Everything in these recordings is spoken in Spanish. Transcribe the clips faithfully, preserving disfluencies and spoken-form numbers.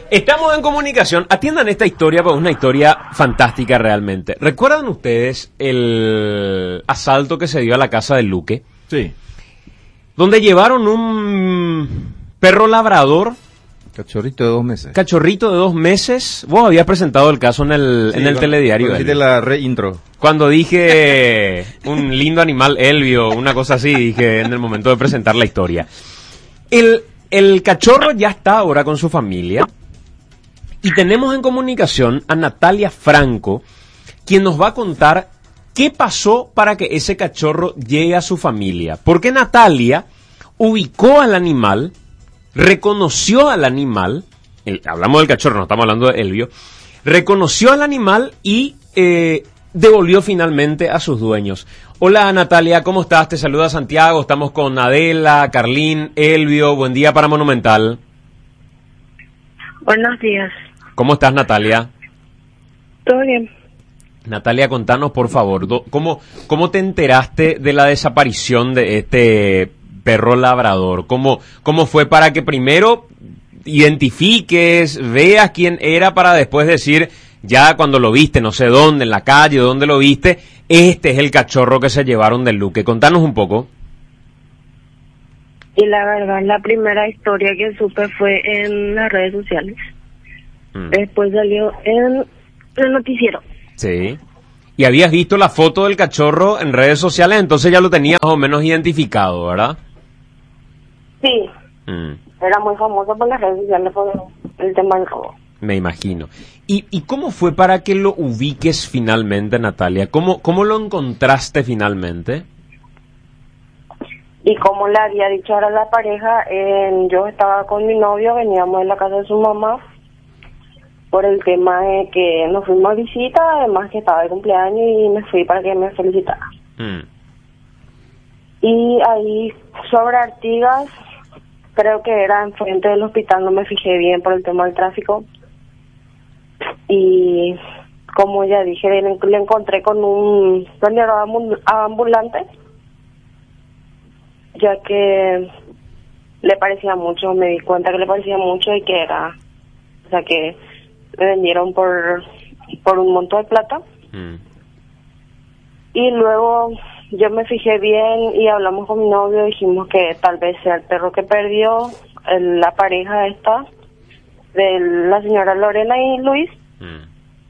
Estamos en comunicación. Atiendan esta historia, porque es una historia fantástica realmente. ¿Recuerdan ustedes el asalto que se dio a la casa del Luque? Sí. Donde llevaron un perro labrador. Cachorrito de dos meses. Cachorrito de dos meses. Vos habías presentado el caso en el, sí, en el cuando, telediario. Cuando hiciste la reintro. Cuando dije un lindo animal Elvio, una cosa así, dije en el momento de presentar la historia. El, el cachorro ya está ahora con su familia. Y tenemos en comunicación a Natalia Franco, quien nos va a contar qué pasó para que ese cachorro llegue a su familia. Porque Natalia ubicó al animal, reconoció al animal, el, hablamos del cachorro, no estamos hablando de Elvio, reconoció al animal y eh, devolvió finalmente a sus dueños. Hola Natalia, ¿cómo estás? Te saluda Santiago, estamos con Adela, Carlín, Elvio, buen día para Monumental. Buenos días. ¿Cómo estás, Natalia? Todo bien. Natalia, contanos, por favor, do, ¿cómo, ¿cómo te enteraste de la desaparición de este perro labrador? ¿Cómo, cómo fue para que primero identifiques, veas quién era para después decir, ya cuando lo viste, no sé dónde, en la calle, dónde lo viste, este es el cachorro que se llevaron del Luque? Contanos un poco. Y la verdad, la primera historia que supe fue en las redes sociales. Mm. Después salió en el noticiero. Sí. Y habías visto la foto del cachorro en redes sociales, entonces ya lo tenías más o menos identificado, ¿verdad? Sí. Mm. Era muy famoso por las redes sociales por el tema del robo. Me imagino. ¿Y, y cómo fue para que lo ubiques finalmente, Natalia? ¿Cómo, cómo lo encontraste finalmente? Y como le había dicho ahora a la pareja, eh, yo estaba con mi novio, veníamos en la casa de su mamá por el tema de que nos fuimos a visita, además que estaba de cumpleaños y me fui para que me felicitara. Mm. Y ahí sobre Artigas, creo que era enfrente del hospital, no me fijé bien por el tema del tráfico. Y como ya dije, le, le encontré con un vendedor ambulante, ya que le parecía mucho, me di cuenta que le parecía mucho y que era, o sea que me vendieron por por un monto de plata. Mm. Y luego yo me fijé bien y hablamos con mi novio, dijimos que tal vez sea el perro que perdió, el, la pareja esta, de la señora Lorena y Luis. Mm.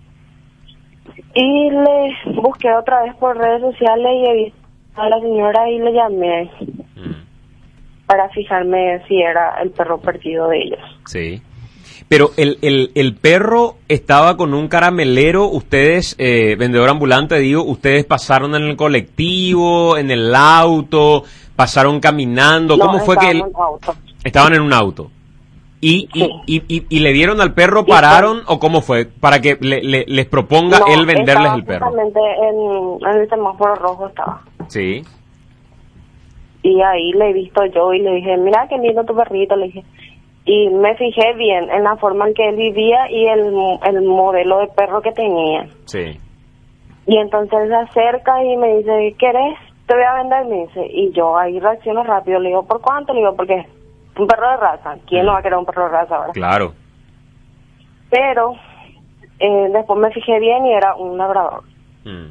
Y le busqué otra vez por redes sociales y he visto a la señora y le llamé mm. para fijarme si era el perro perdido de ellos. Sí. Pero el, el, el perro estaba con un caramelero, ustedes, eh, vendedor ambulante, digo, ustedes pasaron en el colectivo, en el auto, pasaron caminando, ¿cómo no, fue que...? El... En auto. Estaban en un auto. ¿Y, sí. y, y, y, y le dieron al perro, pararon, o cómo fue? Para que le, le, les proponga no, él venderles el perro. Exactamente en, en el semáforo rojo estaba. Sí. Y ahí le he visto yo y le dije, mira qué lindo tu perrito, le dije. Y me fijé bien en la forma en que él vivía y el, el modelo de perro que tenía. Sí. Y entonces él se acerca y me dice, ¿querés? Te voy a vender, me dice. Y yo ahí reacciono rápido, le digo, ¿por cuánto? Le digo, porque un perro de raza. ¿Quién mm. no va a querer un perro de raza ahora? Claro. Pero eh, después me fijé bien y era un labrador. Mm.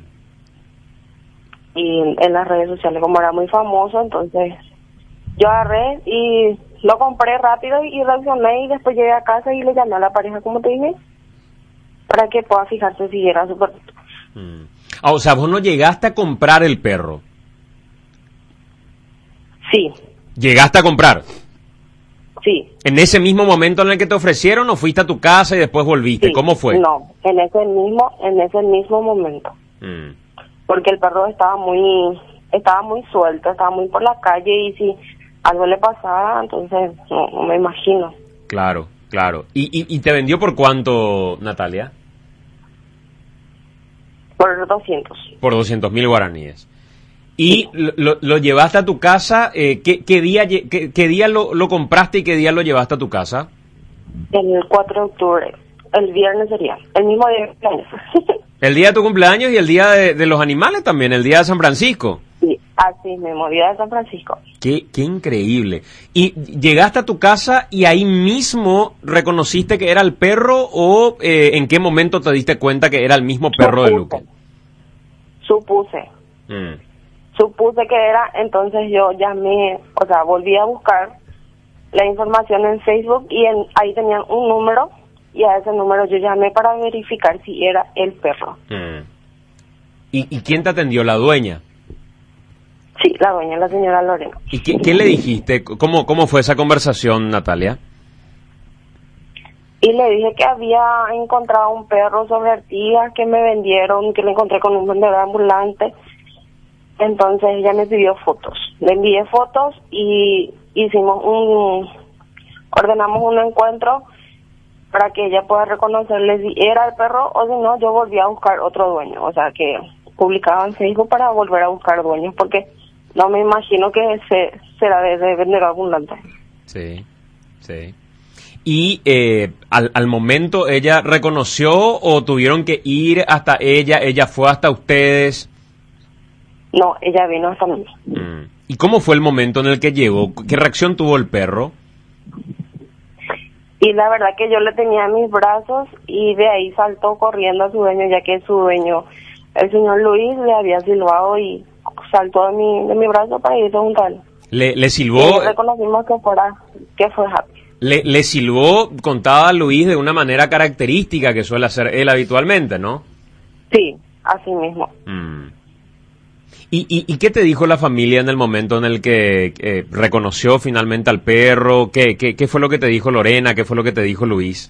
Y en las redes sociales, como era muy famoso, entonces yo agarré y lo compré rápido y reaccioné y después llegué a casa y le llamé a la pareja, como te dije, para que pueda fijarse si era su perrito. Mm. Ah, o sea, vos no llegaste a comprar el perro. Sí. ¿Llegaste a comprar? Sí. ¿En ese mismo momento en el que te ofrecieron o fuiste a tu casa y después volviste? Sí. ¿Cómo fue? No, en ese mismo, en ese mismo momento. Mm. Porque el perro estaba muy, estaba muy suelto, estaba muy por la calle y si algo le pasaba, entonces no, no me imagino. Claro, claro. ¿Y, y, y te vendió por cuánto, Natalia? Por doscientos. Por doscientos mil guaraníes. ¿Y lo, lo llevaste a tu casa? Eh, ¿qué, qué día, qué, qué día lo, lo compraste y qué día lo llevaste a tu casa? El cuatro de octubre. El viernes sería. El mismo día de cumpleaños. El día de tu cumpleaños y el día de, de los animales también, el día de San Francisco. Sí, así mismo, día de San Francisco. Qué, qué increíble. ¿Y llegaste a tu casa y ahí mismo reconociste que era el perro o eh, en qué momento te diste cuenta que era el mismo perro de Luque? Supuse. Mm. Supuse que era, entonces yo llamé, o sea, volví a buscar la información en Facebook y en, ahí tenían un número y a ese número yo llamé para verificar si era el perro. Mm. ¿Y, ¿Y quién te atendió? ¿La dueña? Sí, la dueña, la señora Lorena. ¿Y qué, qué le dijiste? ¿Cómo, ¿Cómo fue esa conversación, Natalia? Y le dije que había encontrado un perro sobre Artigas que me vendieron, que lo encontré con un vendedor ambulante. Entonces ella me pidió fotos. Le envié fotos y hicimos un... ordenamos un encuentro para que ella pueda reconocerle si era el perro o si no, yo volví a buscar otro dueño. O sea, que publicaba en Facebook para volver a buscar dueños, porque no me imagino que se, será de, de vendedor ambulante. Sí, sí. ¿Y eh, al, al momento ella reconoció o tuvieron que ir hasta ella, ella fue hasta ustedes? No, ella vino hasta mí. Mm. ¿Y cómo fue el momento en el que llegó? ¿Qué reacción tuvo el perro? Y la verdad que yo le tenía en mis brazos y de ahí saltó corriendo a su dueño, ya que su dueño, el señor Luis, le había silbado y saltó de mi, de mi brazo para irse junto a él. ¿Le, le silbó? Y reconocimos que, fuera, que fue Happy. Le, le silbó, contaba Luis, de una manera característica que suele hacer él habitualmente, ¿no? Sí, así mismo. Mm. ¿Y, y, ¿Y qué te dijo la familia en el momento en el que eh, reconoció finalmente al perro? ¿Qué, qué, ¿Qué fue lo que te dijo Lorena? ¿Qué fue lo que te dijo Luis?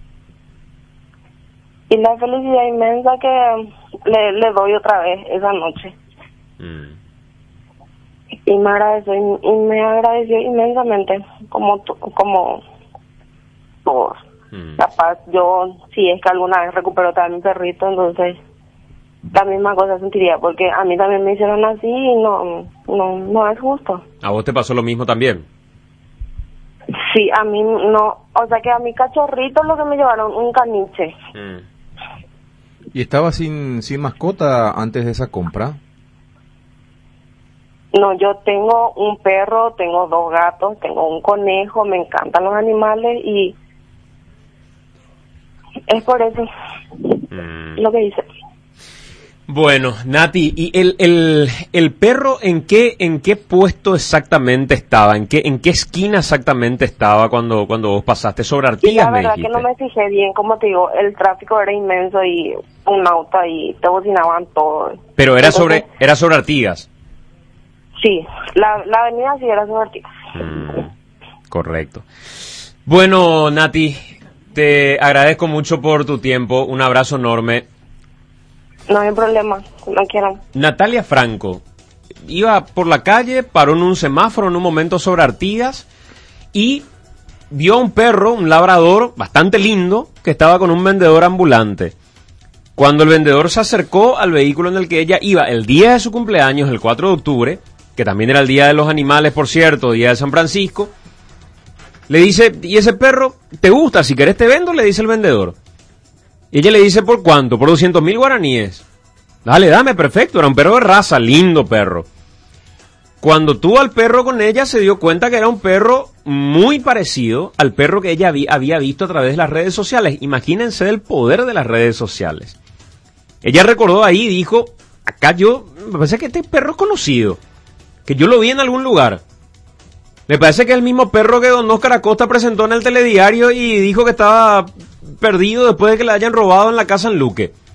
Y la felicidad inmensa que le, le doy otra vez esa noche. Mm. Y me agradeció, y me agradeció inmensamente, como como todos. Mm. Capaz, yo, si es que alguna vez recupero también mi perrito, entonces la misma cosa sentiría, porque a mí también me hicieron así y no, no, no es justo. ¿A vos te pasó lo mismo también? Sí, a mí no, o sea que a mi cachorrito lo que me llevaron, un caniche. Mm. ¿Y estaba sin, sin mascota antes de esa compra? No, yo tengo un perro, tengo dos gatos, tengo un conejo, me encantan los animales y es por eso mm. lo que dice. Bueno, Nati, ¿y el, el, el perro en qué en qué puesto exactamente estaba? ¿En qué en qué esquina exactamente estaba cuando cuando vos pasaste? ¿Sobre Artigas, me dijiste? La verdad que no me fijé bien, como te digo, el tráfico era inmenso y un auto ahí, te bocinaban todo. Pero era Entonces, sobre era sobre Artigas. Sí, la, la avenida sí era sobre Artigas. Mm, correcto. Bueno, Nati, te agradezco mucho por tu tiempo, un abrazo enorme. No hay problema, no quieran. Natalia Franco iba por la calle, paró en un semáforo en un momento sobre Artigas y vio a un perro, un labrador bastante lindo, que estaba con un vendedor ambulante. Cuando el vendedor se acercó al vehículo en el que ella iba el día de su cumpleaños, el cuatro de octubre, que también era el Día de los Animales, por cierto, Día de San Francisco, le dice, ¿y ese perro te gusta? Si querés te vendo, le dice el vendedor. Y ella le dice, ¿por cuánto? Por doscientos mil guaraníes. Dale, dame, perfecto, era un perro de raza, lindo perro. Cuando tuvo al perro con ella, se dio cuenta que era un perro muy parecido al perro que ella había, había visto a través de las redes sociales. Imagínense el poder de las redes sociales. Ella recordó ahí y dijo, acá yo, me parece que este perro es conocido, que yo lo vi en algún lugar. Me parece que es el mismo perro que don Oscar Acosta presentó en el telediario y dijo que estaba perdido después de que le hayan robado en la casa en Luque.